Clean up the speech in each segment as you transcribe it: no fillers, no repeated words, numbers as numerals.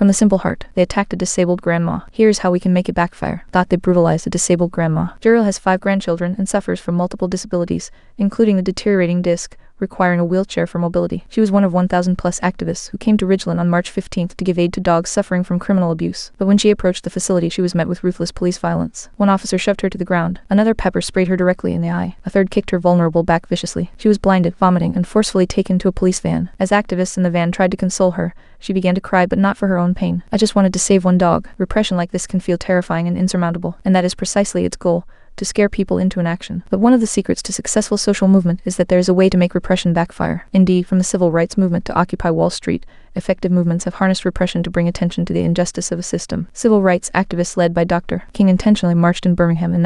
From the simple heart, they attacked a disabled grandma. Here's how we can make it backfire. Thought they brutalized a disabled grandma. Jeriel has 5 grandchildren and suffers from multiple disabilities, including a deteriorating disc, requiring a wheelchair for mobility. She was one of 1,000 plus activists who came to Ridgeland on March 15th to give aid to dogs suffering from criminal abuse. But when she approached the facility, she was met with ruthless police violence. One officer shoved her to the ground. Another pepper sprayed her directly in the eye. A third kicked her vulnerable back viciously. She was blinded, vomiting, and forcefully taken to a police van. As activists in the van tried to console her, she began to cry, but not for her own pain. I just wanted to save one dog. Repression like this can feel terrifying and insurmountable, and that is precisely its goal: to scare people into inaction. But one of the secrets to successful social movement is that there is a way to make repression backfire. Indeed, from the civil rights movement to Occupy Wall Street, effective movements have harnessed repression to bring attention to the injustice of a system. Civil rights activists led by Dr. King intentionally marched in Birmingham in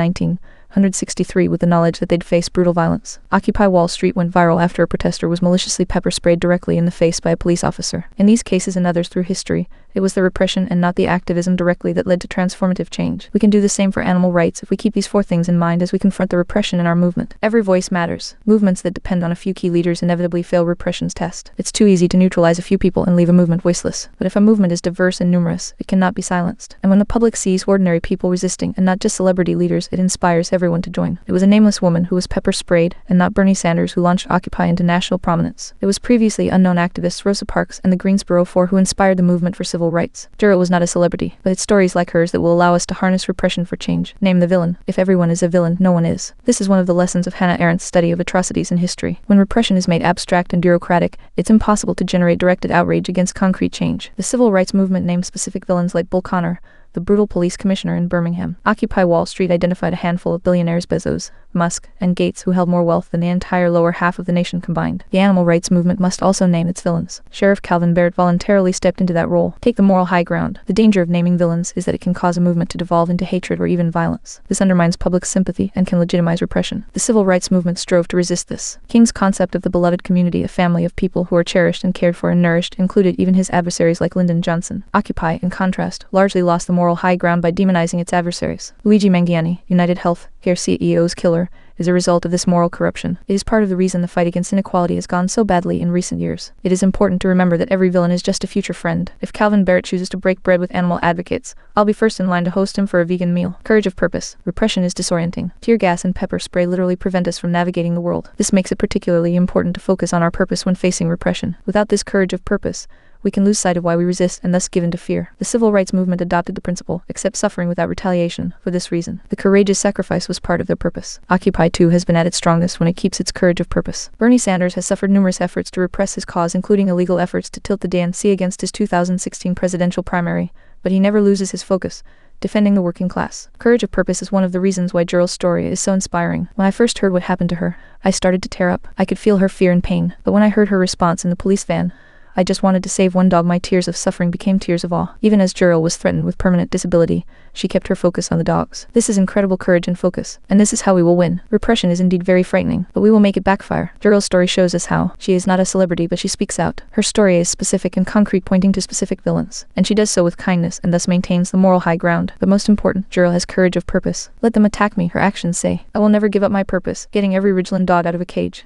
1963 with the knowledge that they'd face brutal violence. Occupy Wall Street went viral after a protester was maliciously pepper sprayed directly in the face by a police officer. In these cases and others through history, it was the repression and not the activism directly that led to transformative change. We can do the same for animal rights if we keep these 4 things in mind as we confront the repression in our movement. Every voice matters. Movements that depend on a few key leaders inevitably fail repression's test. It's too easy to neutralize a few people and leave a movement voiceless. But if a movement is diverse and numerous, it cannot be silenced. And when the public sees ordinary people resisting, and not just celebrity leaders, it inspires everyone to join. It was a nameless woman who was pepper sprayed, and not Bernie Sanders, who launched Occupy into national prominence. It was previously unknown activists Rosa Parks and the Greensboro Four who inspired the movement for civil rights. Jeriel was not a celebrity, but it's stories like hers that will allow us to harness repression for change. Name the villain. If everyone is a villain, no one is. This is one of the lessons of Hannah Arendt's study of atrocities in history. When repression is made abstract and bureaucratic, it's impossible to generate directed outrage against concrete change. The civil rights movement named specific villains like Bull Connor, the brutal police commissioner in Birmingham. Occupy Wall Street identified a handful of billionaires Bezos, Musk, and Gates who held more wealth than the entire lower half of the nation combined. The animal rights movement must also name its villains. Sheriff Calvin Barrett voluntarily stepped into that role. Take the moral high ground. The danger of naming villains is that it can cause a movement to devolve into hatred or even violence. This undermines public sympathy and can legitimize repression. The civil rights movement strove to resist this. King's concept of the beloved community, a family of people who are cherished and cared for and nourished, included even his adversaries like Lyndon Johnson. Occupy, in contrast, largely lost the moral high ground by demonizing its adversaries. Luigi Mangiani, United Health Care CEO's killer, is a result of this moral corruption. It is part of the reason the fight against inequality has gone so badly in recent years. It is important to remember that every villain is just a future friend. If Calvin Barrett chooses to break bread with animal advocates, I'll be first in line to host him for a vegan meal. Courage of purpose. Repression is disorienting. Tear gas and pepper spray literally prevent us from navigating the world. This makes it particularly important to focus on our purpose when facing repression. Without this courage of purpose, we can lose sight of why we resist and thus give in to fear. The civil rights movement adopted the principle, accept suffering without retaliation, for this reason. The courageous sacrifice was part of their purpose. Occupy, too, has been at its strongest when it keeps its courage of purpose. Bernie Sanders has suffered numerous efforts to repress his cause, including illegal efforts to tilt the DNC against his 2016 presidential primary, but he never loses his focus: defending the working class. Courage of purpose is one of the reasons why Jeriel's story is so inspiring. When I first heard what happened to her, I started to tear up. I could feel her fear and pain, but when I heard her response in the police van, I just wanted to save one dog. My tears of suffering became tears of awe. Even as Jeriel was threatened with permanent disability, she kept her focus on the dogs. This is incredible courage and focus, and this is how we will win. Repression is indeed very frightening, but we will make it backfire. Jeriel's story shows us how. She is not a celebrity, but she speaks out. Her story is specific and concrete, pointing to specific villains, and she does so with kindness and thus maintains the moral high ground. But most important, Jeriel has courage of purpose. Let them attack me, her actions say. I will never give up my purpose, getting every Ridgeland dog out of a cage.